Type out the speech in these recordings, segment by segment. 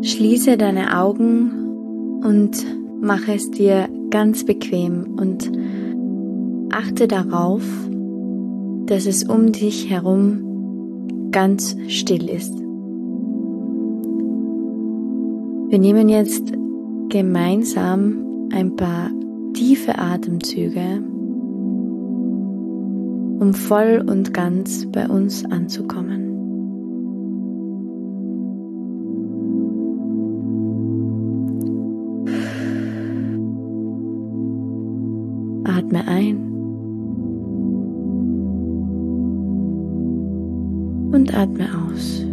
Schließe deine Augen und mache es dir ganz bequem und achte darauf, dass es um dich herum ganz still ist. Wir nehmen jetzt gemeinsam ein paar tiefe Atemzüge, um voll und ganz bei uns anzukommen. Atme ein und atme aus.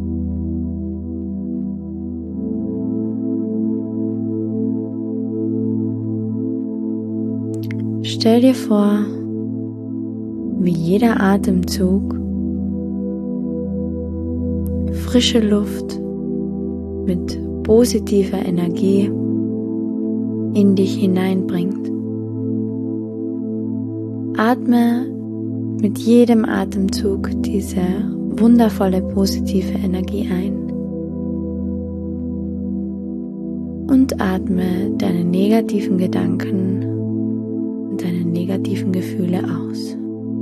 Stell dir vor, wie jeder Atemzug frische Luft mit positiver Energie in dich hineinbringt. Atme mit jedem Atemzug diese wundervolle positive Energie ein und atme deine negativen Gedanken und deine negativen Gefühle aus.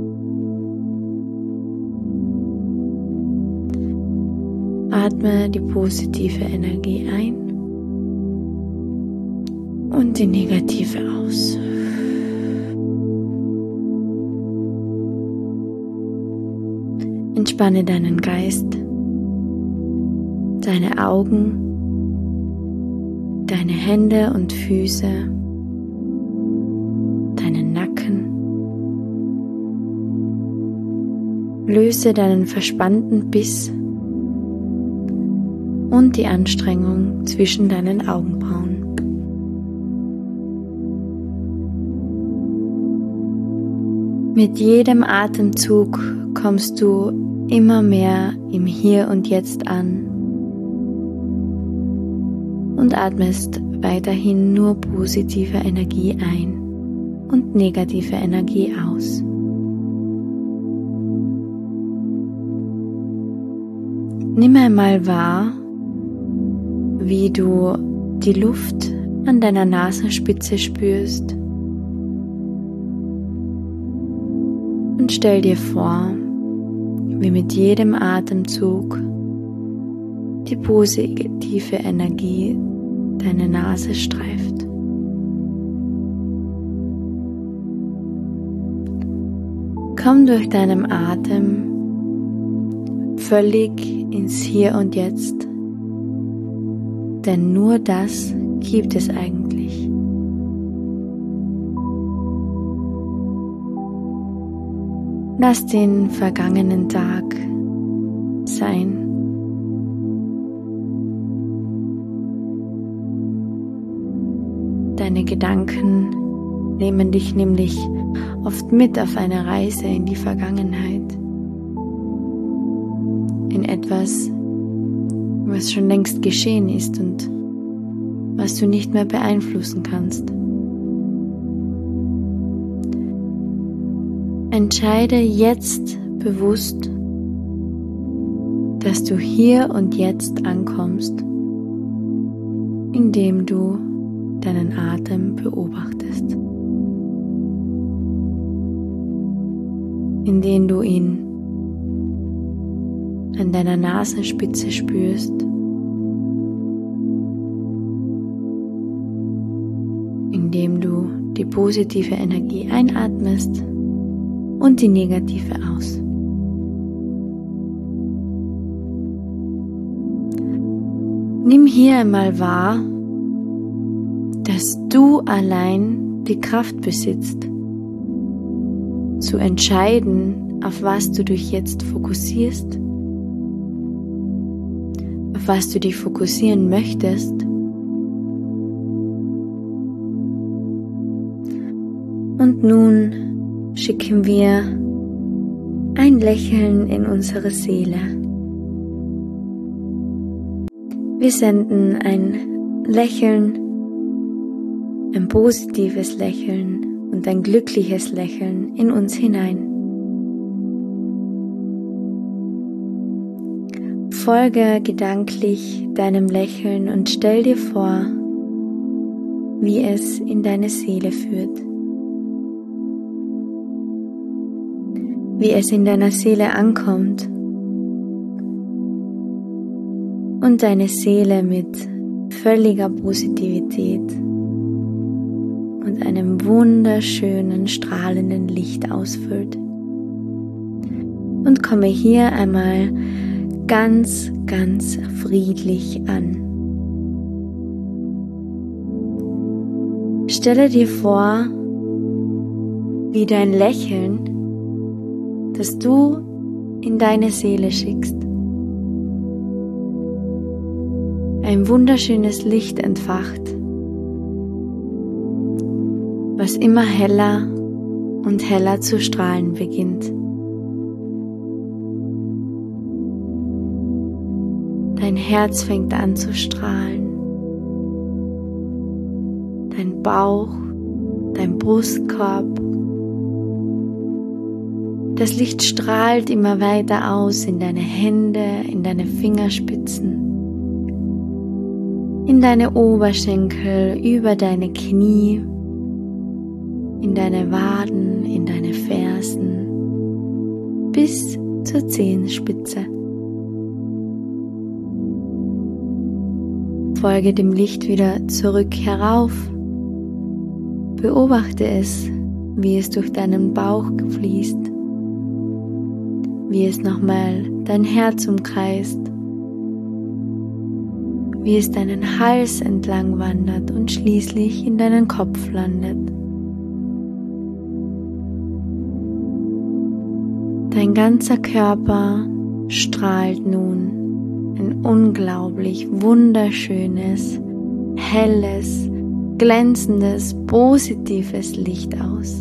Atme die positive Energie ein und die negative aus. Entspanne deinen Geist, deine Augen, deine Hände und Füße, deinen Nacken. Löse deinen verspannten Biss und die Anstrengung zwischen deinen Augenbrauen. Mit jedem Atemzug kommst du immer mehr im Hier und Jetzt an und atmest weiterhin nur positive Energie ein und negative Energie aus. Nimm einmal wahr, wie du die Luft an deiner Nasenspitze spürst und stell dir vor, wie mit jedem Atemzug die positive Energie deine Nase streift. Komm durch deinen Atem völlig ins Hier und Jetzt, denn nur das gibt es eigentlich. Lass den vergangenen Tag sein. Deine Gedanken nehmen dich nämlich oft mit auf eine Reise in die Vergangenheit. In etwas, was schon längst geschehen ist und was du nicht mehr beeinflussen kannst. Entscheide jetzt bewusst, dass du hier und jetzt ankommst, indem du deinen Atem beobachtest, indem du ihn an deiner Nasenspitze spürst, indem du die positive Energie einatmest und die negative aus. Nimm hier einmal wahr, dass du allein die Kraft besitzt, zu entscheiden, auf was du dich jetzt fokussierst, auf was du dich fokussieren möchtest. Und nun schicken wir ein Lächeln in unsere Seele. Wir senden ein Lächeln, ein positives Lächeln und ein glückliches Lächeln in uns hinein. Folge gedanklich deinem Lächeln und stell dir vor, wie es in deine Seele führt. Wie es in deiner Seele ankommt und deine Seele mit völliger Positivität und einem wunderschönen, strahlenden Licht ausfüllt. Und komme hier einmal ganz, ganz friedlich an. Stelle dir vor, wie dein Lächeln, das du in deine Seele schickst, ein wunderschönes Licht entfacht, was immer heller und heller zu strahlen beginnt. Dein Herz fängt an zu strahlen, dein Bauch, dein Brustkorb. Das Licht strahlt immer weiter aus in deine Hände, in deine Fingerspitzen, in deine Oberschenkel, über deine Knie, in deine Waden, in deine Fersen, bis zur Zehenspitze. Folge dem Licht wieder zurück herauf. Beobachte es, wie es durch deinen Bauch fließt, wie es nochmal dein Herz umkreist, wie es deinen Hals entlang wandert und schließlich in deinen Kopf landet. Dein ganzer Körper strahlt nun ein unglaublich wunderschönes, helles, glänzendes, positives Licht aus.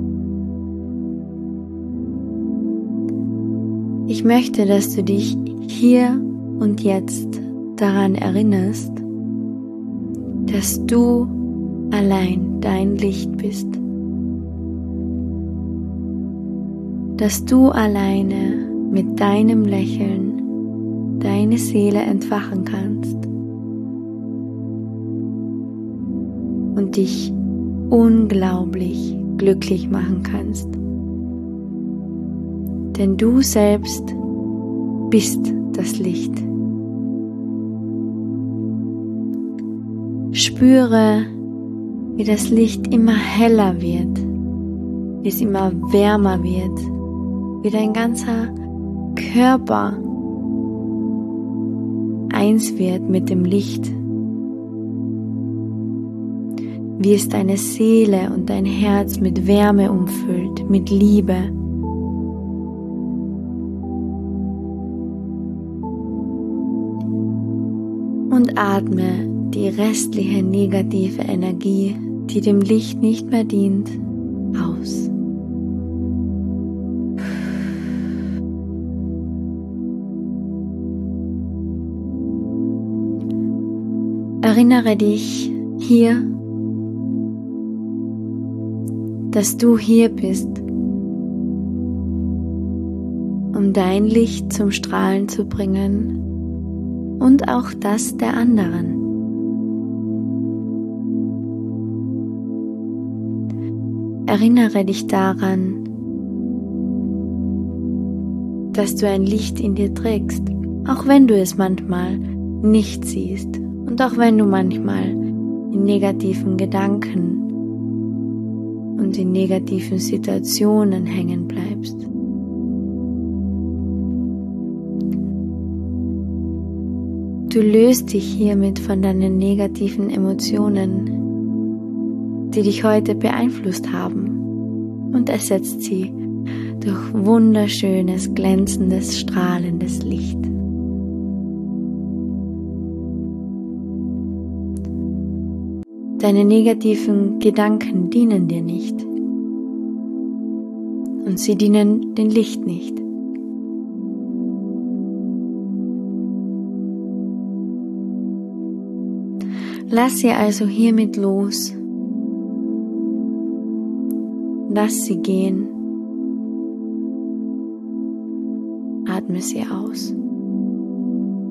Ich möchte, dass du dich hier und jetzt daran erinnerst, dass du allein dein Licht bist. Dass du alleine mit deinem Lächeln deine Seele entfachen kannst und dich unglaublich glücklich machen kannst. Denn du selbst bist das Licht. Spüre, wie das Licht immer heller wird, wie es immer wärmer wird, wie dein ganzer Körper eins wird mit dem Licht, wie es deine Seele und dein Herz mit Wärme umfüllt, mit Liebe. Und atme die restliche negative Energie, die dem Licht nicht mehr dient, aus. Erinnere dich hier, dass du hier bist, um dein Licht zum Strahlen zu bringen und auch das der anderen. Erinnere dich daran, dass du ein Licht in dir trägst, auch wenn du es manchmal nicht siehst und auch wenn du manchmal in negativen Gedanken und in negativen Situationen hängen bleibst. Du löst dich hiermit von deinen negativen Emotionen, die dich heute beeinflusst haben, und ersetzt sie durch wunderschönes, glänzendes, strahlendes Licht. Deine negativen Gedanken dienen dir nicht und sie dienen dem Licht nicht. Lass sie also hiermit los. Lass sie gehen. Atme sie aus.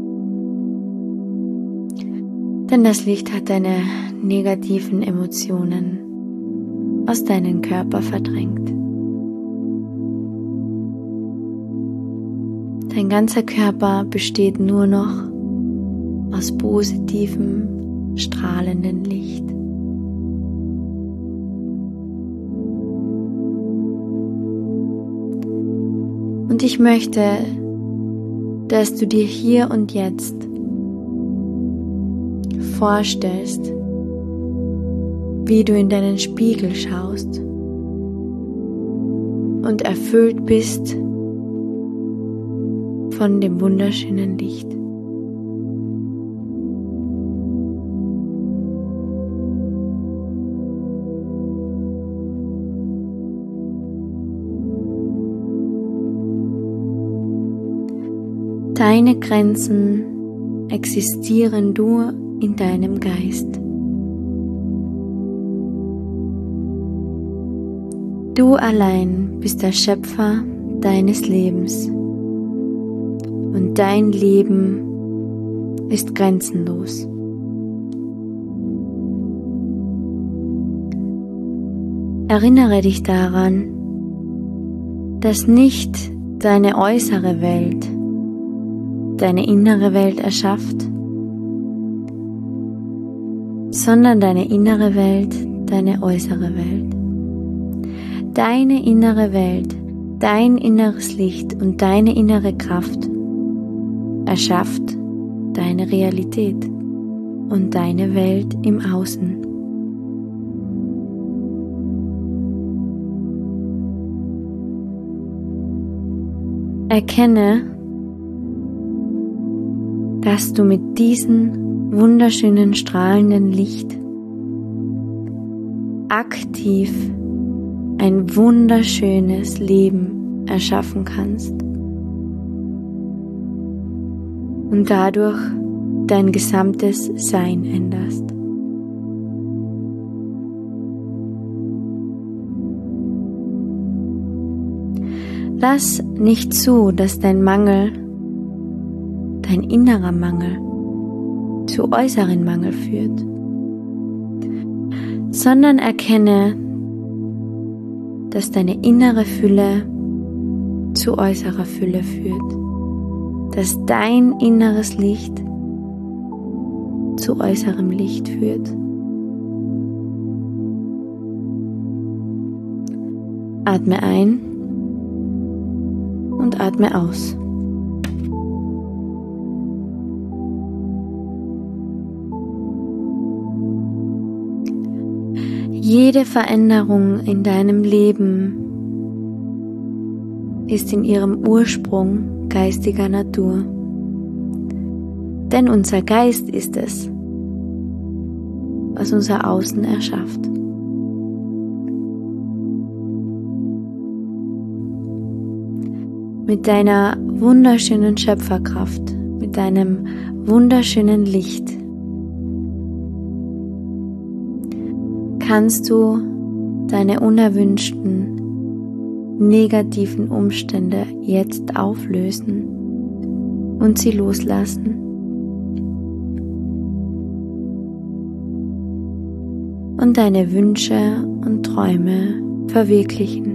Denn das Licht hat deine negativen Emotionen aus deinem Körper verdrängt. Dein ganzer Körper besteht nur noch aus positivem, strahlendem Licht. Und ich möchte, dass du dir hier und jetzt vorstellst, wie du in deinen Spiegel schaust und erfüllt bist von dem wunderschönen Licht. Deine Grenzen existieren nur in deinem Geist. Du allein bist der Schöpfer deines Lebens und dein Leben ist grenzenlos. Erinnere dich daran, dass nicht deine äußere Welt deine innere Welt erschafft, sondern deine innere Welt deine äußere Welt. Deine innere Welt, dein inneres Licht und deine innere Kraft erschafft deine Realität und deine Welt im Außen. Erkenne, dass du mit diesem wunderschönen strahlenden Licht aktiv ein wunderschönes Leben erschaffen kannst und dadurch dein gesamtes Sein änderst. Lass nicht zu, dass dein Mangel, dein innerer Mangel, zu äußeren Mangel führt, sondern erkenne, dass deine innere Fülle zu äußerer Fülle führt, dass dein inneres Licht zu äußerem Licht führt. Atme ein und atme aus. Jede Veränderung in deinem Leben ist in ihrem Ursprung geistiger Natur. Denn unser Geist ist es, was unser Außen erschafft. Mit deiner wunderschönen Schöpferkraft, mit deinem wunderschönen Licht kannst du deine unerwünschten, negativen Umstände jetzt auflösen und sie loslassen. Und deine Wünsche und Träume verwirklichen.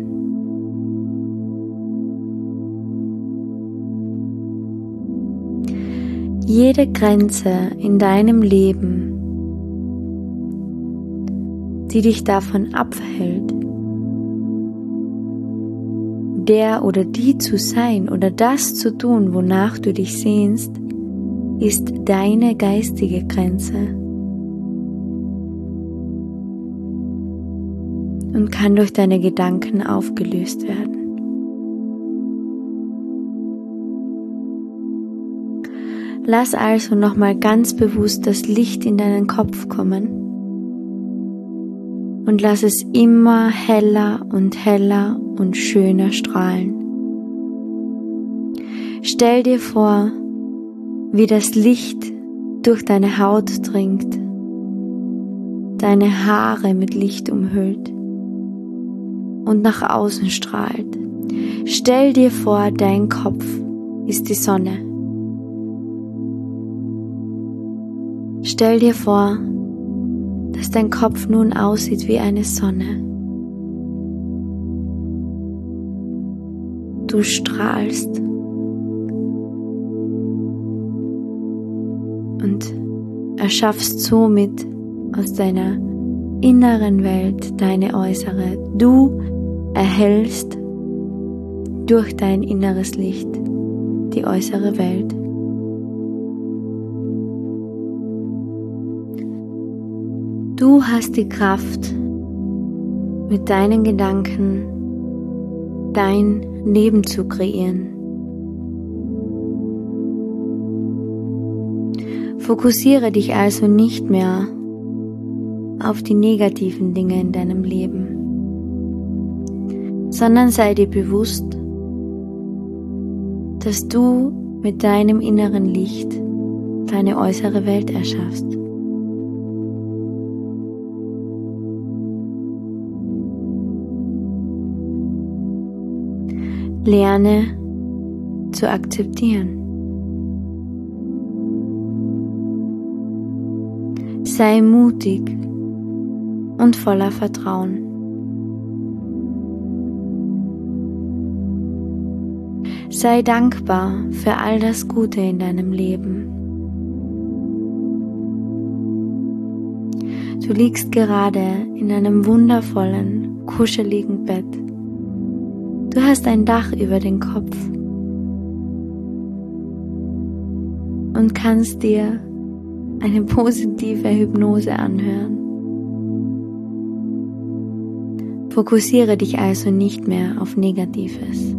Jede Grenze in deinem Leben, die dich davon abhält, der oder die zu sein oder das zu tun, wonach du dich sehnst, ist deine geistige Grenze und kann durch deine Gedanken aufgelöst werden. Lass also nochmal ganz bewusst das Licht in deinen Kopf kommen und lass es immer heller und schöner strahlen. Stell dir vor, wie das Licht durch deine Haut dringt, deine Haare mit Licht umhüllt und nach außen strahlt. Stell dir vor, dein Kopf ist die Sonne. Stell dir vor, dass dein Kopf nun aussieht wie eine Sonne. Du strahlst und erschaffst somit aus deiner inneren Welt deine äußere. Du erhellst durch dein inneres Licht die äußere Welt. Du hast die Kraft, mit deinen Gedanken dein Leben zu kreieren. Fokussiere dich also nicht mehr auf die negativen Dinge in deinem Leben, sondern sei dir bewusst, dass du mit deinem inneren Licht deine äußere Welt erschaffst. Lerne zu akzeptieren. Sei mutig und voller Vertrauen. Sei dankbar für all das Gute in deinem Leben. Du liegst gerade in einem wundervollen, kuscheligen Bett. Du hast ein Dach über den Kopf und kannst dir eine positive Hypnose anhören. Fokussiere dich also nicht mehr auf Negatives,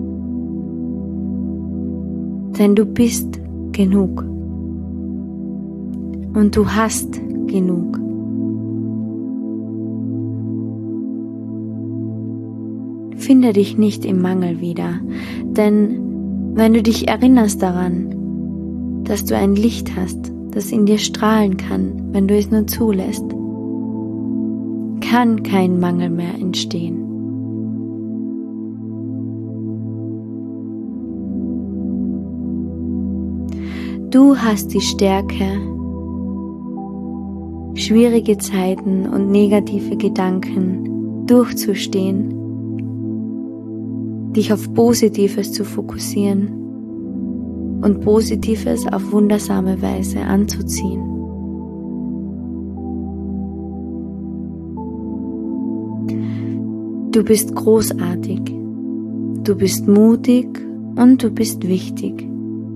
denn du bist genug und du hast genug. Finde dich nicht im Mangel wieder, denn wenn du dich erinnerst daran, dass du ein Licht hast, das in dir strahlen kann, wenn du es nur zulässt, kann kein Mangel mehr entstehen. Du hast die Stärke, schwierige Zeiten und negative Gedanken durchzustehen, dich auf Positives zu fokussieren und Positives auf wundersame Weise anzuziehen. Du bist großartig, du bist mutig und du bist wichtig.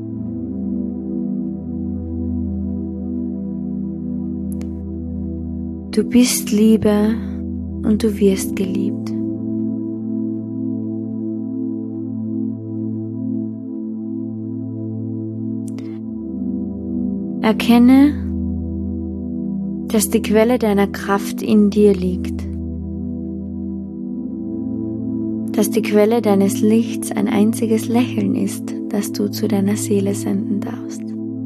Du bist Liebe und du wirst geliebt. Erkenne, dass die Quelle deiner Kraft in dir liegt, dass die Quelle deines Lichts ein einziges Lächeln ist, das du zu deiner Seele senden darfst.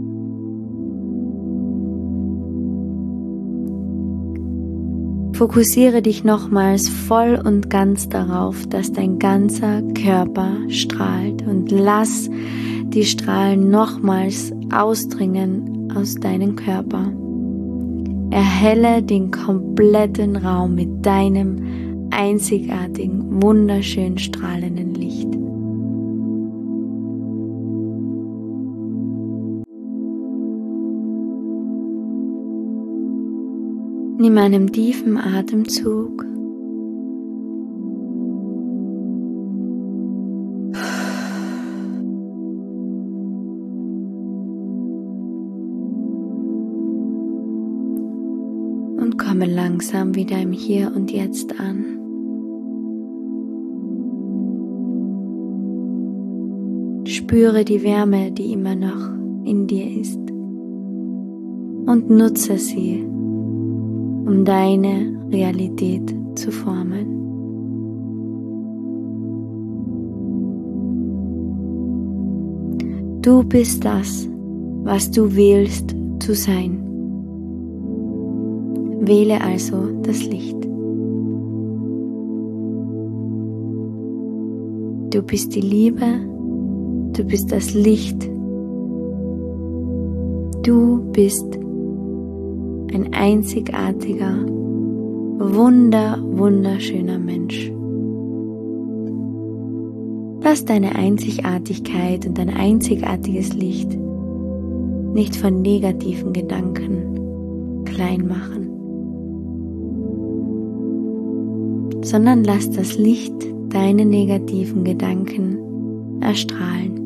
Fokussiere dich nochmals voll und ganz darauf, dass dein ganzer Körper strahlt und lass die Strahlen nochmals ausdringen aus deinem Körper. Erhelle den kompletten Raum mit deinem einzigartigen, wunderschön strahlenden Licht. Nimm einen tiefen Atemzug . Und komme langsam wieder im Hier und Jetzt an. Spüre die Wärme, die immer noch in dir ist, und nutze sie, um deine Realität zu formen. Du bist das, was du wählst zu sein. Wähle also das Licht. Du bist die Liebe, du bist das Licht, du bist ein einzigartiger, wunderschöner Mensch. Lass deine Einzigartigkeit und dein einzigartiges Licht nicht von negativen Gedanken klein machen, sondern lass das Licht deine negativen Gedanken erstrahlen.